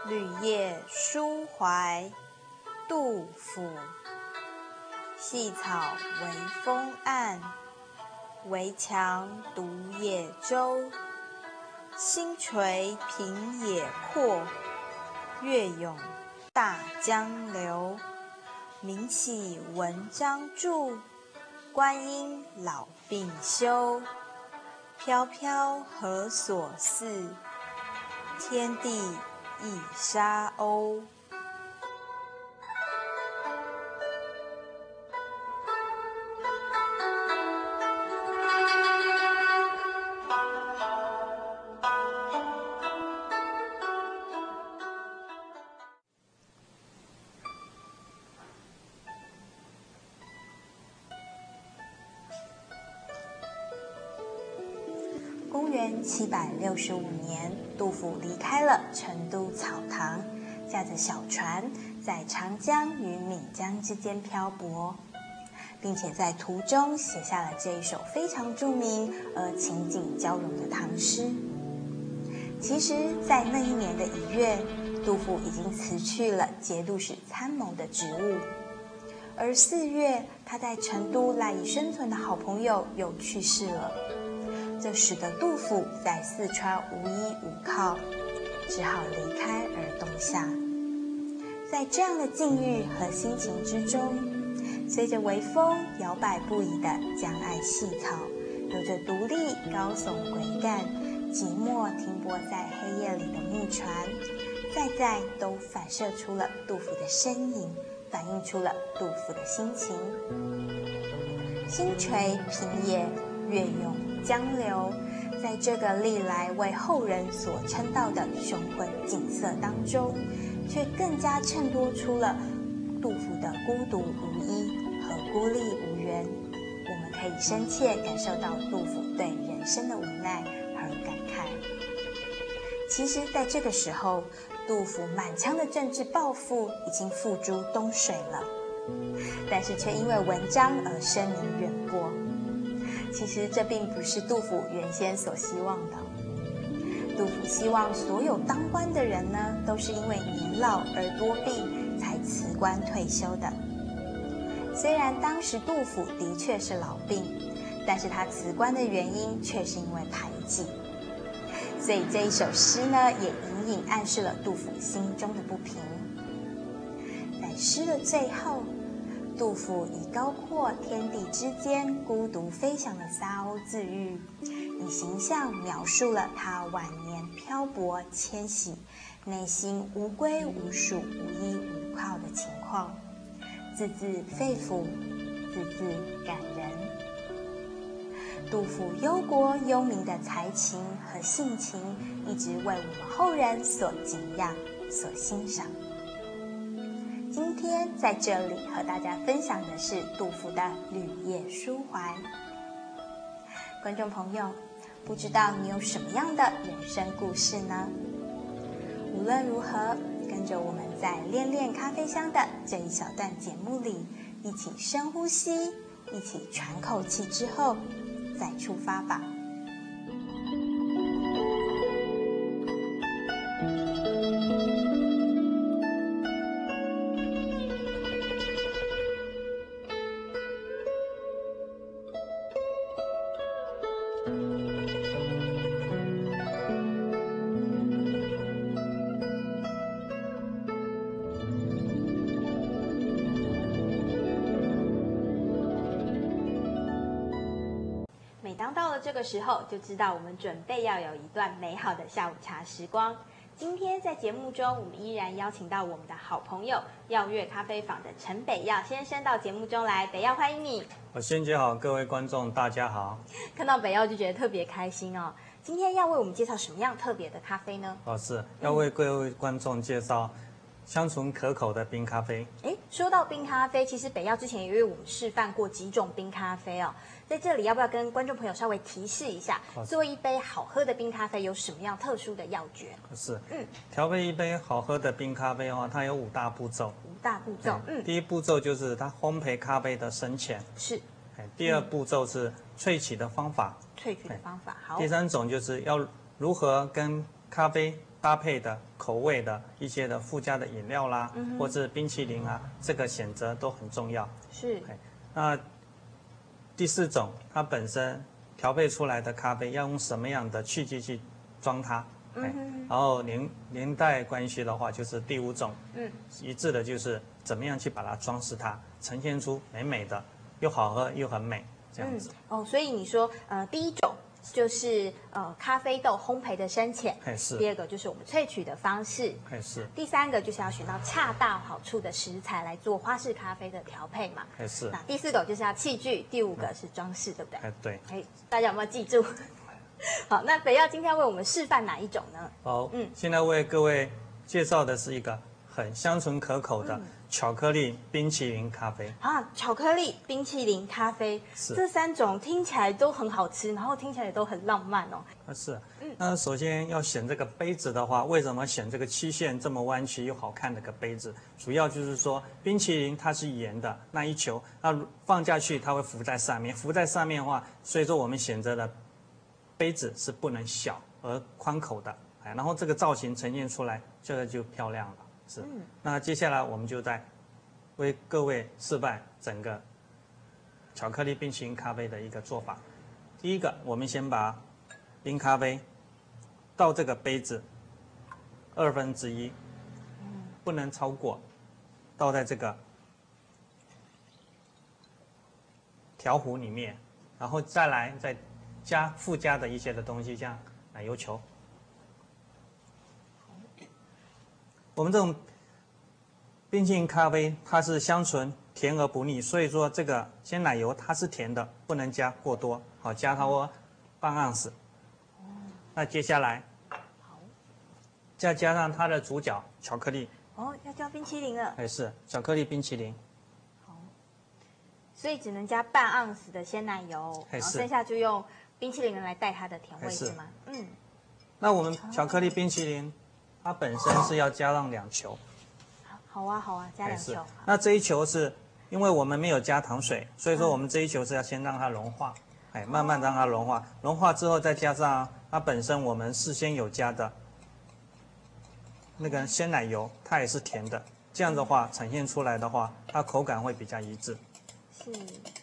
绿叶抒怀，杜甫。细草微风岸，围墙独夜舟。星垂平野阔，月涌大江流。名岂文章著，观音老病休。飘飘何所似，天地一沙鸥。公元765年，杜甫离开了成都草堂，驾着小船在长江与岷江之间漂泊，并且在途中写下了这一首非常著名而情景交融的唐诗。其实，在那一年的1月，杜甫已经辞去了节度使参谋的职务，而4月，他在成都赖以生存的好朋友又去世了。这使得杜甫在四川无依无靠，只好离开而东下。在这样的境遇和心情之中，随着微风摇摆不已的江岸细草，有着独立高耸桅杆，寂寞停泊在黑夜里的木船，在都反射出了杜甫的身影，反映出了杜甫的心情。星垂平野，月涌江流，在这个历来为后人所称道的雄浑景色当中，却更加衬托出了杜甫的孤独无依和孤立无援。我们可以深切感受到杜甫对人生的无奈和感慨。其实在这个时候，杜甫满腔的政治抱负已经付诸东水了，但是却因为文章而声名远播。其实这并不是杜甫原先所希望的。杜甫希望所有当官的人呢，都是因为年老而多病才辞官退休的。虽然当时杜甫的确是老病，但是他辞官的原因却是因为排挤。所以这一首诗呢，也隐隐暗示了杜甫心中的不平。在诗的最后，杜甫以高阔天地之间孤独飞翔的沙鸥自喻，以形象描述了他晚年漂泊迁徙，内心无归无属、无依无靠的情况，字字肺腑，字字感人。杜甫忧国忧民的才情和性情，一直为我们后人所敬仰、所欣赏。今天在这里和大家分享的是杜甫的《绿叶抒怀》。观众朋友，不知道你有什么样的人生故事呢？无论如何，跟着我们在恋恋咖啡香的这一小段节目里，一起深呼吸，一起喘口气之后，再出发吧。每当到了这个时候，就知道我们准备要有一段美好的下午茶时光。今天在节目中，我们依然邀请到我们的好朋友耀月咖啡坊的陈北耀先生到节目中来。北耀，欢迎你。 仙姐好，各位观众大家好。 看到北耀就觉得特别开心哦。今天要为我们介绍什么样特别的咖啡呢？ 是要为各位观众介绍香醇可口的冰咖啡。 说到冰咖啡，其实北耀之前也为我们示范过几种冰咖啡哦。在这里要不要跟观众朋友稍微提示一下，做一杯好喝的冰咖啡有什么样特殊的要诀？ 调配一杯好喝的冰咖啡的话，它有5大步骤。第一步骤就是它烘焙咖啡的深浅。 是。 第二步骤是萃取的方法。 萃取的方法好。 第三种就是要如何跟咖啡搭配的口味的一些的附加的饮料啦，或者冰淇淋啊，这个选择都很重要。 是。 那第4种，它本身调配出来的咖啡要用什么样的器具去装它？然后年代关系的话，就是第5种，一致的就是怎么样去把它装饰它，呈现出美美的，又好喝又很美这样子。 所以你说第1种就是咖啡豆烘焙的深浅， 是。 第2个就是我们萃取的方式， 是。 第3个就是要选到恰到好处的食材来做花式咖啡的调配嘛， 是。 那第4个就是要器具，第5个是装饰，对不对？ 对。 大家有没有记住？好，那北耀今天为我们示范哪一种呢？ 好，现在为各位介绍的是一个很香醇可口的巧克力冰淇淋咖啡。 巧克力冰淇淋咖啡，这3种听起来都很好吃，然后听起来也都很浪漫哦。 是。那首先要选这个杯子的话，为什么选这个曲线这么弯曲又好看的个杯子？主要就是说冰淇淋它是圆的那一球，那放下去它会浮在上面，浮在上面的话，所以说我们选择的杯子是不能小而宽口的，然后这个造型呈现出来，这个就漂亮了。是。那接下来我们就在为各位示范整个巧克力冰淇淋咖啡的一个做法。第一个，我们先把冰咖啡倒这个杯子1/2，不能超过，倒在这个调壶里面，然后再附加的一些的东西，像奶油球。我们这种冰淇淋咖啡它是香醇甜而不腻，所以说这个鲜奶油它是甜的，不能加过多，加它半盎司。那接下来再加上它的主角巧克力。 要加冰淇淋了。 是巧克力冰淇淋。 所以只能加半盎司的鲜奶油，然后剩下就用冰淇淋来带它的调味，是吗？ 那我们巧克力冰淇淋，它本身是要加上2球。 好啊，加2球。 那这一球是因为我们没有加糖水，所以说我们这一球是要先让它融化，慢慢让它融化，融化之后再加上它本身我们事先有加的那个鲜奶油，它也是甜的，这样的话呈现出来的话，它口感会比较一致。 是。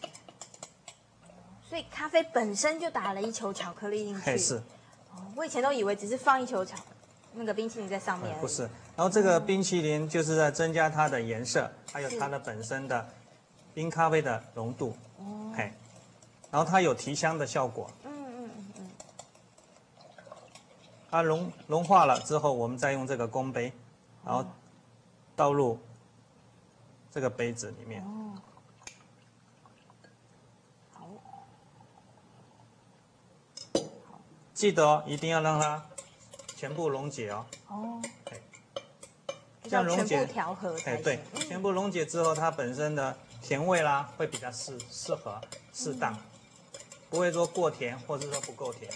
所以咖啡本身就打了1球巧克力进去。 是。 我以前都以为只是放1球那个冰淇淋在上面而已。 不是。然后这个冰淇淋就是在增加它的颜色，还有它的本身的冰咖啡的浓度。然后它有提香的效果。它融化了之后，我们再用这个公杯，然后倒入这个杯子里面。记得一定要让它全部溶解哦。 这样溶解全部调和才行。 对，全部溶解之后，它本身的甜味啦会比较适合适当，不会说过甜或者说不够甜。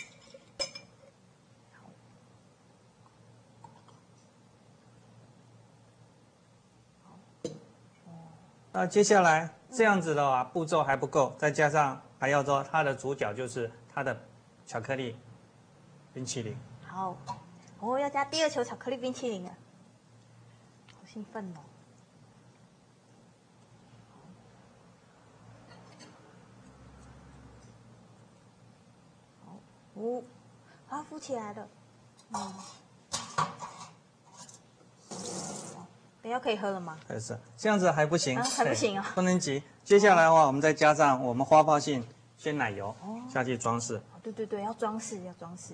那接下来这样子的话，步骤还不够，再加上还要说它的主角就是它的巧克力冰淇淋。 好，要加第2球巧克力冰淇淋了，好兴奋哦。浮起来了。等一下可以喝了吗？ 还是这样子还不行？ 还不行啊， 不能急。接下来的话，我们再加上我们花泡性鲜奶油下去装饰。 对，要装饰。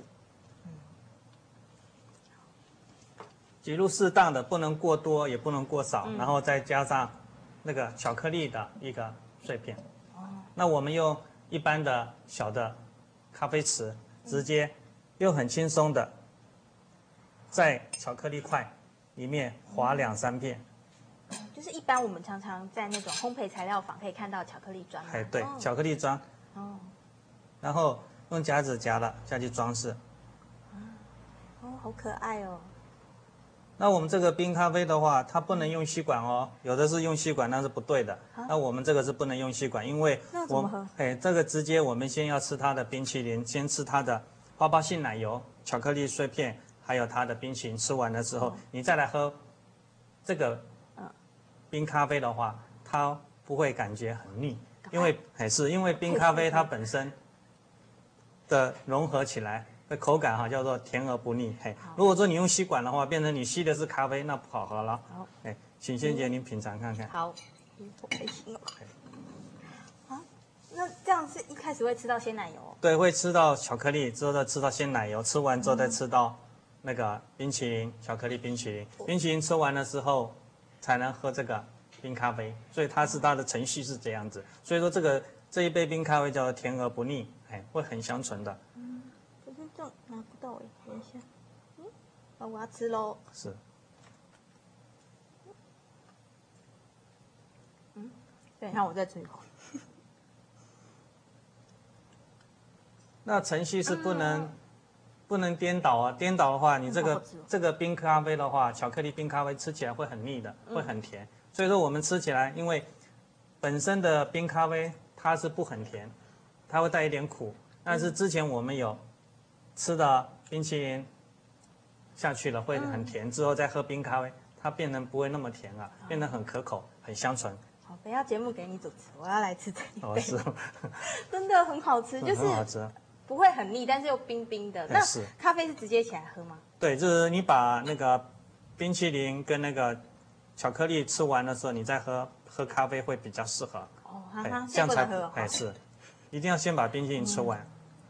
挤入适当的，不能过多，也不能过少，然后再加上那个巧克力的一个碎片。那我们用一般的小的咖啡匙，直接又很轻松的在巧克力块里面划2、3片。 就是一般我们常常在那种烘焙材料坊可以看到巧克力砖。 对，巧克力砖。然后用夹子夹了下去装饰。 好可爱哦。 那我们这个冰咖啡的话，它不能用吸管哦，有的是用吸管，那是不对的。那我们这个是不能用吸管，因为这个直接我们先要吃它的冰淇淋，先吃它的花泡性奶油、巧克力碎片， 还有它的冰淇淋吃完的时候，你再来喝这个冰咖啡的话，它不会感觉很腻，因为冰咖啡它本身的融合起来的口感哈叫做甜而不腻。如果说你用吸管的话，变成你吸的是咖啡，那不好喝了。 好， 请仙姐您品尝看看。 好，好开心哦。那这样是一开始会吃到鲜奶油哦？ 对，会吃到巧克力，之后再吃到鲜奶油，吃完之后再吃到那个冰淇淋，巧克力冰淇淋。冰淇淋吃完的时候，才能喝这个冰咖啡，所以它的程序是这样子。所以说这一杯冰咖啡叫做甜而不腻，会很香醇的。 可是这样拿不到哎，等一下，那我要吃喽。 是。 等一下我再吃一口。 那程序是不能颠倒啊！颠倒的话，你这个冰咖啡的话，巧克力冰咖啡吃起来会很腻的，会很甜。所以说我们吃起来，因为本身的冰咖啡它是不很甜，它会带一点苦。但是之前我们有吃的冰淇淋下去了会很甜，之后再喝冰咖啡，它变成不会那么甜了，变得很可口，很香醇。 好，等一下节目给你主持，我要来吃这一杯。 是， 真的很好吃，就是很好吃。 不会很腻，但是又冰冰的。那咖啡是直接起来喝吗？ 对，就是你把那个冰淇淋跟那个巧克力吃完的时候，你再喝咖啡会比较适合。 哦，这样才喝。 是，一定要先把冰淇淋吃完。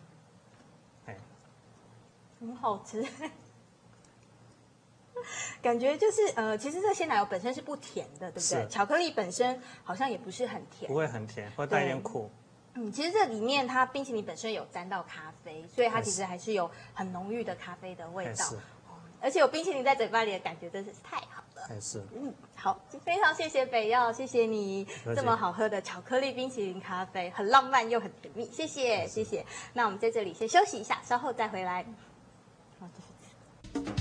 很好吃，感觉就是其实这鲜奶油本身是不甜的，对不对？巧克力本身好像也不是很甜， 不会很甜，会带一点苦。 其实这里面它冰淇淋本身有沾到咖啡，所以它其实还是有很浓郁的咖啡的味道。而且有冰淇淋在嘴巴里的感觉真是太好了。 是。 好，非常谢谢北耀，谢谢你这么好喝的巧克力冰淇淋咖啡，很浪漫又很甜蜜，谢谢谢谢。那我们在这里先休息一下，稍后再回来。好，继续吃。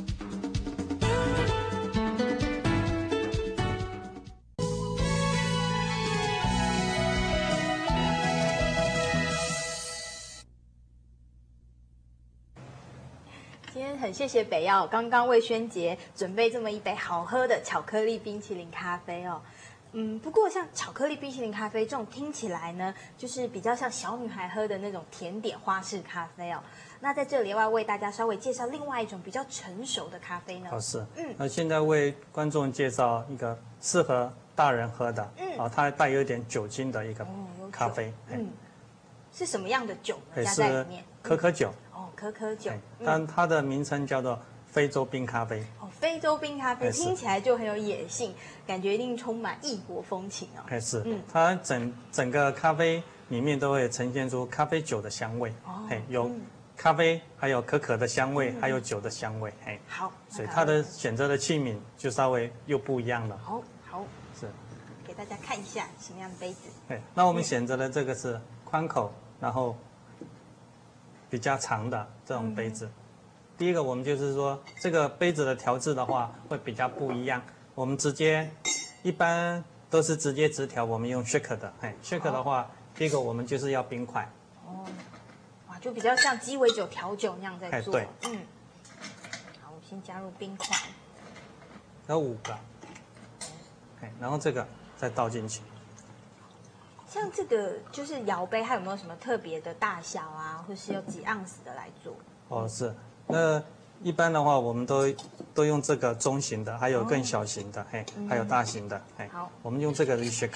今天很谢谢北耀刚刚为萱姐准备这么一杯好喝的巧克力冰淇淋咖啡哦。不过像巧克力冰淇淋咖啡这种听起来呢，就是比较像小女孩喝的那种甜点花式咖啡哦。那在这里要为大家稍微介绍另外一种比较成熟的咖啡呢。 是。那现在为观众介绍一个适合大人喝的，它带有一点酒精的一个咖啡。 是什么样的酒呢？加在里面？ 可可酒。 可可酒， 但它的名称叫做非洲冰咖啡。 非洲冰咖啡听起来就很有野性，感觉一定充满异国风情哦。 是，它整个咖啡里面都会呈现出咖啡酒的香味。有咖啡，还有可可的香味，还有酒的香味。 好， 所以它的选择的器皿就稍微又不一样了。 好， 是， 给大家看一下什么样的杯子。 那我们选择的这个是宽口，然后比较长的这种杯子。第一个，我们就是说这个杯子的调制的话会比较不一样。我们一般都是直接直调，我们用 shaker 的。shaker 的话，第一个我们就是要冰块。 哇，就比较像鸡尾酒调酒那样在做。 对。 好，我先加入冰块。 有5个。然后这个再倒进去。 像这个就是摇杯，它有没有什么特别的大小啊，或是有几盎司的来做？ 是。那一般的话，我们都用这个中型的，还有更小型的，还有大型的， 好， 我们用这个shaker，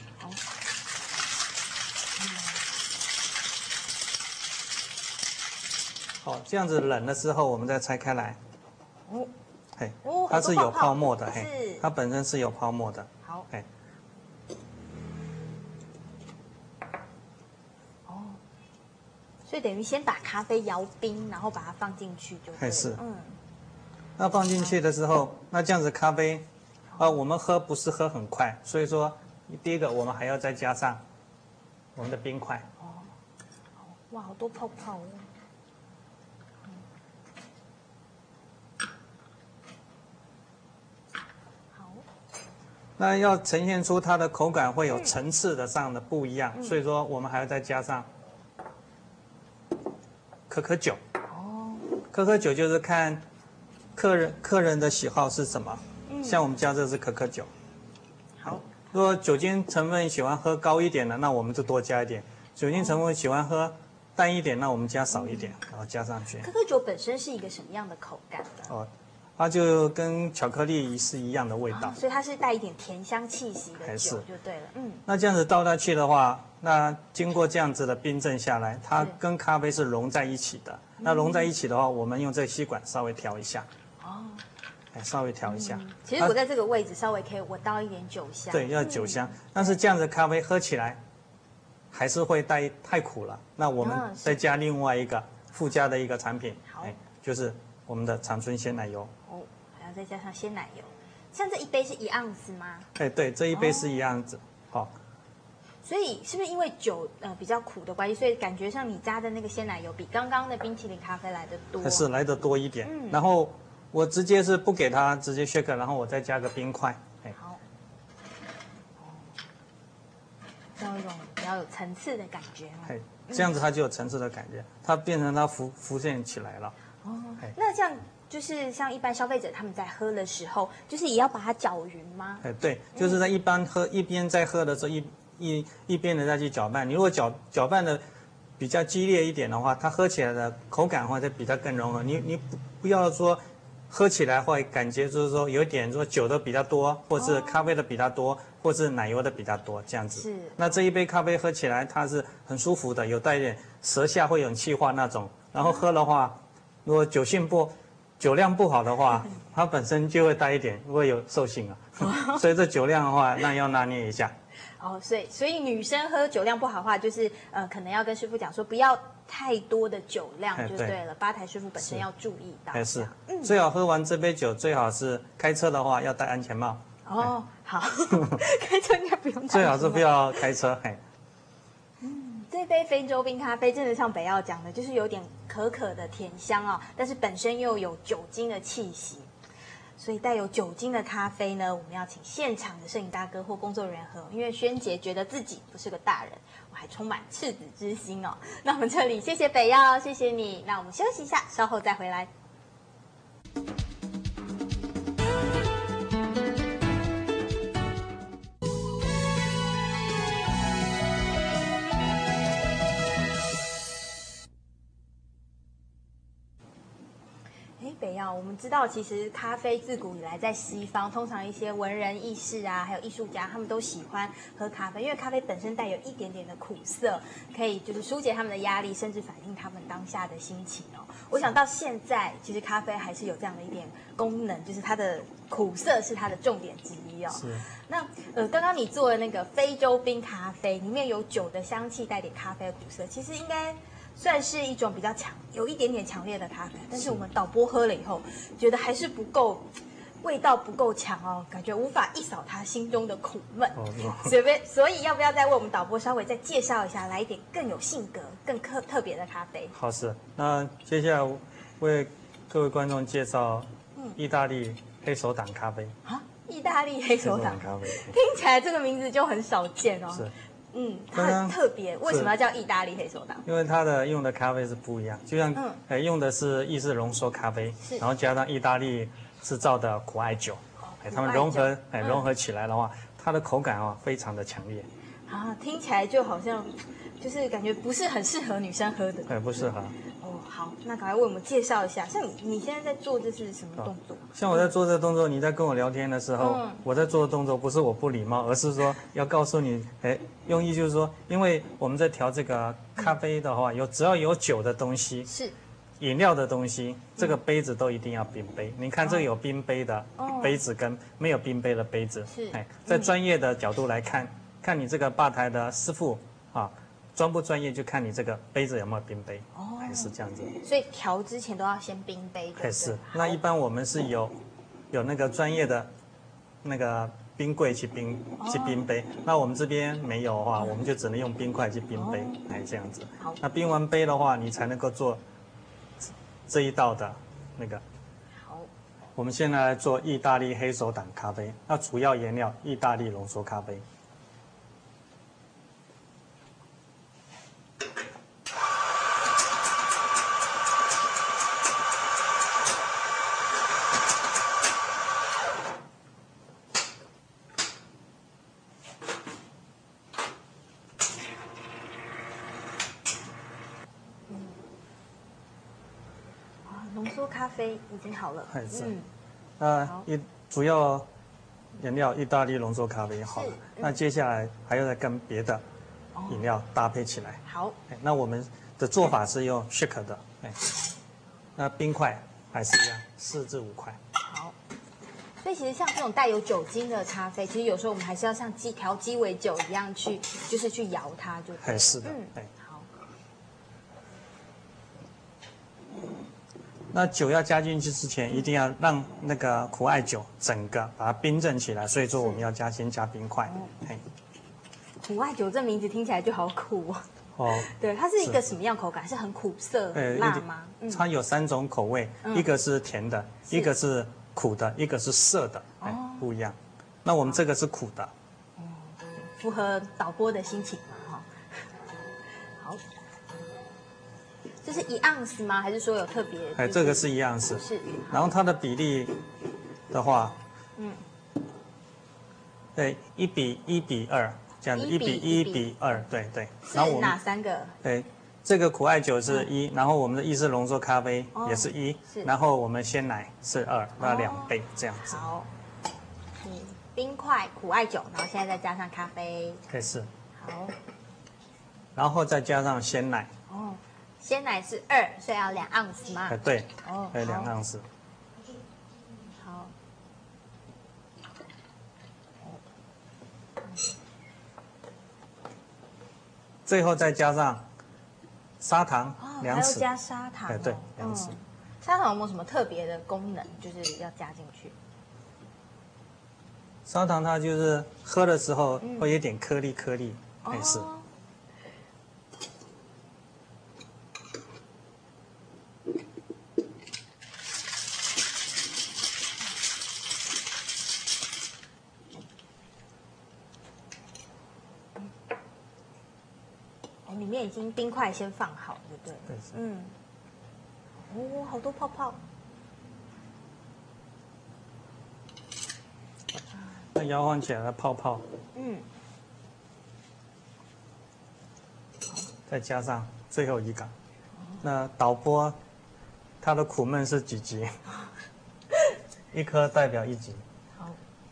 好，这样子冷的时候，我们再拆开来，它是有泡沫的，它本身是有泡沫的， 好，所以等于先把咖啡摇冰，然后把它放进去就对了。 是。那放进去的时候，那这样子咖啡，我们不是喝很快，所以说第一个我们还要再加上我们的冰块。 哇，好多泡泡哦。好。 那要呈现出它的口感会有层次的上的不一样，所以说我们还要再加上可可酒。可可酒就是看客人的喜好是什么？像我们家这是可可酒。 好， 如果酒精成分喜欢喝高一点的，那我们就多加一点；酒精成分喜欢喝淡一点，那我们加少一点，然后加上去。 可可酒本身是一个什么样的口感的？ 哦，它就跟巧克力是一样的味道， 所以它是带一点甜香气息的还是酒就对了。 那这样子倒下去的话，那经过这样子的冰镇下来，它跟咖啡是融在一起的。那融在一起的话，我们用这个吸管稍微调一下。哦，稍微调一下。 其实我在这个位置稍微可以闻到一点酒香。 对，要酒香。但是这样子咖啡喝起来还是会太苦了。那我们再加另外一个附加的一个产品，就是我们的长春鲜奶油。 哦，还要再加上鲜奶油。像这一杯是1盎司吗？ 对，这一杯是1盎司。好。 所以是不是因为酒比较苦的关系，所以感觉上你加的那个鲜奶油比刚刚的冰淇淋咖啡来的多？ 是来的多一点。然后我直接是不给它直接 shake， 然后我再加个冰块。 好。这样一种比较有层次的感觉嘛。 这样子它就有层次的感觉，它变成它浮现起来了。 那这样就是像一般消费者他们在喝的时候，就是也要把它搅匀吗？ 对，就是在一边在喝的时候一边的再去搅拌。你如果搅拌的比较激烈一点的话，它喝起来的口感会比较更融合。你不要说喝起来会感觉就是说有点说酒的比较多，或是咖啡的比较多，或是奶油的比较多这样子。 是。 那这一杯咖啡喝起来它是很舒服的，有带一点舌下会有气化那种。然后喝的话，如果酒量不好的话，它本身就会带一点会有受性啊。所以这酒量的话，那要拿捏一下。 所以女生喝酒量不好的话，就是可能要跟师傅讲说不要太多的酒量就对了。吧台师傅本身要注意到。 是，最好喝完这杯酒，最好是开车的话要戴安全帽。 好，开车应该不用戴安全帽。 最好是不要开车。 这杯非洲冰咖啡真的像北耀讲的，就是有点可可的甜香哦，但是本身又有酒精的气息。所以带有酒精的咖啡呢，我们要请现场的摄影大哥或工作人员喝，因为萱姐觉得自己不是个大人，我还充满赤子之心哦。那我们这里谢谢北耀，谢谢你。那我们休息一下，稍后再回来。北耀，我们知道，其实咖啡自古以来在西方，通常一些文人义士啊，还有艺术家，他们都喜欢喝咖啡，因为咖啡本身带有一点点的苦涩，可以就是疏解他们的压力，甚至反映他们当下的心情哦。我想到现在，其实咖啡还是有这样的一点功能，就是它的苦涩是它的重点之一哦。 是。 那刚刚你做的那个非洲冰咖啡，里面有酒的香气，带点咖啡的苦涩，其实应该算是一种比较有一点点强烈的咖啡，但是我们导播喝了以后，觉得还是不够，味道不够强哦，感觉无法一扫他心中的苦闷。所以要不要再为我们导播稍微再介绍一下，来一点更有性格、更特别的咖啡？ 好，是。那接下来为各位观众介绍意大利黑手党咖啡。 意大利黑手党咖啡，听起来这个名字就很少见哦。 是。 它很特别，为什么要叫意大利黑手党？ 因为它的用的咖啡是不一样，就像用的是意式浓缩咖啡，然后加上意大利制造的苦艾酒，它们融合起来的话，它的口感非常的强烈。 听起来就好像就是感觉不是很适合女生喝的。 不适合。 好，那赶快为我们介绍一下，像你现在在做这是什么动作？ 像我在做这个动作，你在跟我聊天的时候，我在做的动作不是我不礼貌，而是说要告诉你，用意就是说，因为我们在调这个咖啡的话，只要有酒的东西， 是饮料的东西，这个杯子都一定要冰杯。你看这个有冰杯的杯子跟没有冰杯的杯子，在专业的角度来看，看你这个吧台的师傅专不专业，就看你这个杯子有没有冰杯，还是这样子。 所以调之前都要先冰杯，对。 是。那一般我们是有那个专业的那个冰柜去冰杯，那我们这边没有的话，我们就只能用冰块去冰杯，这样子。 好。 那冰完杯的话，你才能够做这一道的那个。 好。 我们现在来做意大利黑手党咖啡，那主要原料意大利浓缩咖啡。 咖啡已经好了。 主要原料意大利浓缩咖啡好了，那接下来还要再跟别的饮料搭配起来。 好， 那我们的做法是用 shake 的，那冰块还是一样，4至5块。 好，所以其实像这种带有酒精的咖啡，其实有时候我们还是要像调鸡尾酒一样去摇它，就对。 是的， 好。 那酒要加进去之前，一定要让那个苦艾酒整个把它冰镇起来，所以说我们要先加冰块。 苦艾酒这名字听起来就好苦哦。对，它是一个什么样口感？是很苦涩、很辣吗？ 它有3种口味，一个是甜的，一个是苦的，一个是涩的，不一样。那我们这个是苦的。 符合导播的心情嘛，哈。好。这是1盎司吗？还是说有特别？ 这个是1盎司。 是。 然后它的比例的话，对，1比1比2这样子，1比1比2，对。 然后我们哪3个？ 对，这个苦艾酒是1，然后我们的意式浓缩咖啡也是1，然后我们鲜奶是2，那2倍这样子。 好。冰块、苦艾酒，然后现在再加上咖啡。 是。 好。 然后再加上鲜奶。 鲜奶是2，所以要2盎司嘛？ 对。2盎司。 好。 最后再加上砂糖2匙。 还要加砂糖。 对，2匙。 砂糖有没有什么特别的功能，就是要加进去？ 砂糖它就是喝的时候会有点颗粒，是。 里面已经冰块先放好，对不对？好多泡泡。 那摇晃起来的泡泡，再加上最后一个，那导播它的苦闷是几级？1颗代表1级。 好。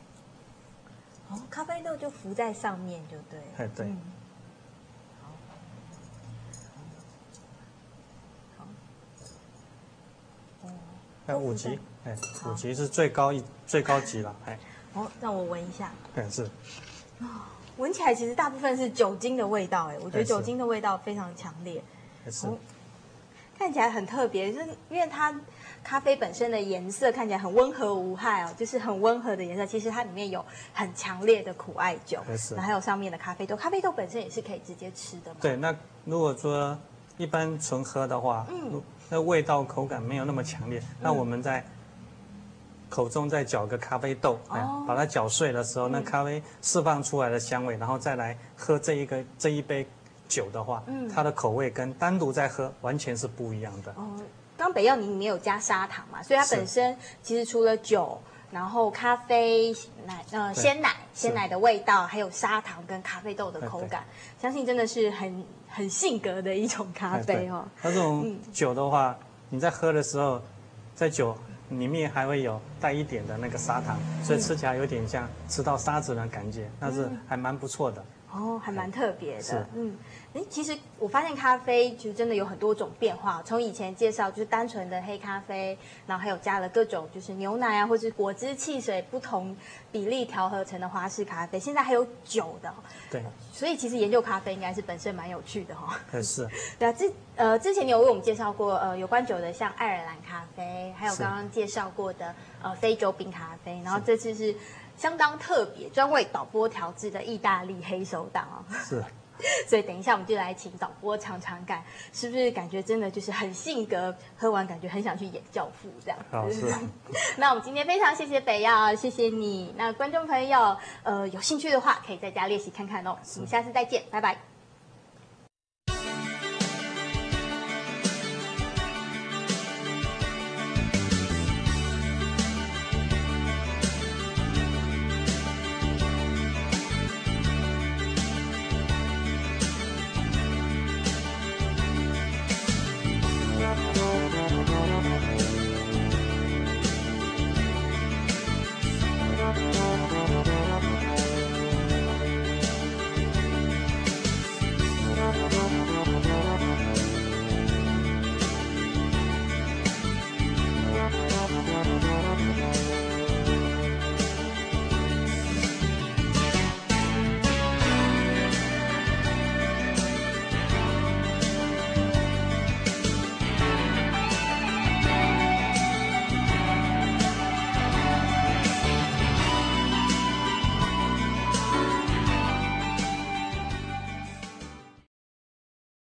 咖啡豆就浮在上面，就对。 对。5级，5级是最高级了， 让我闻一下。 是。 闻起来其实大部分是酒精的味道，我觉得酒精的味道非常强烈。 是。 看起来很特别，就是因为它咖啡本身的颜色看起来很温和无害就是很温和的颜色。其实它里面有很强烈的苦艾酒，然后还有上面的咖啡豆。咖啡豆本身也是可以直接吃的嘛？ 对，那如果说一般纯喝的话，那味道口感没有那么强烈，那我们在口中再搅个咖啡豆，把它搅碎的时候，那咖啡释放出来的香味，然后再来喝这一杯酒的话，它的口味跟单独在喝完全是不一样的。 刚北药你里面有加砂糖嘛，所以它本身其实除了酒，然后咖啡鲜奶的味道，还有砂糖跟咖啡豆的口感，相信真的是很性格的一种咖啡哦。 它这种酒的话，你在喝的时候，在酒里面还会有带一点的那个砂糖，所以吃起来有点像吃到沙子的感觉，那是还蛮不错的。 还蛮特别的。其实我发现咖啡其实真的有很多种变化，从以前介绍就是单纯的黑咖啡，然后还有加了各种就是牛奶啊，或是果汁、汽水不同比例调和成的花式咖啡，现在还有酒的。 对。 所以其实研究咖啡应该是本身蛮有趣的是。 对啊，之前你有为我们介绍过有关酒的，像爱尔兰咖啡，还有刚刚介绍过的非洲冰咖啡，然后这次是相当特别，专为导播调制的意大利黑手党是。 所以等一下我们就来请导播尝尝看，是不是感觉真的就是很性格，喝完感觉很想去演教父这样。 是。 那我们今天非常谢谢北药，谢谢你。那观众朋友有兴趣的话，可以在家练习看看哦。我们下次再见，拜拜。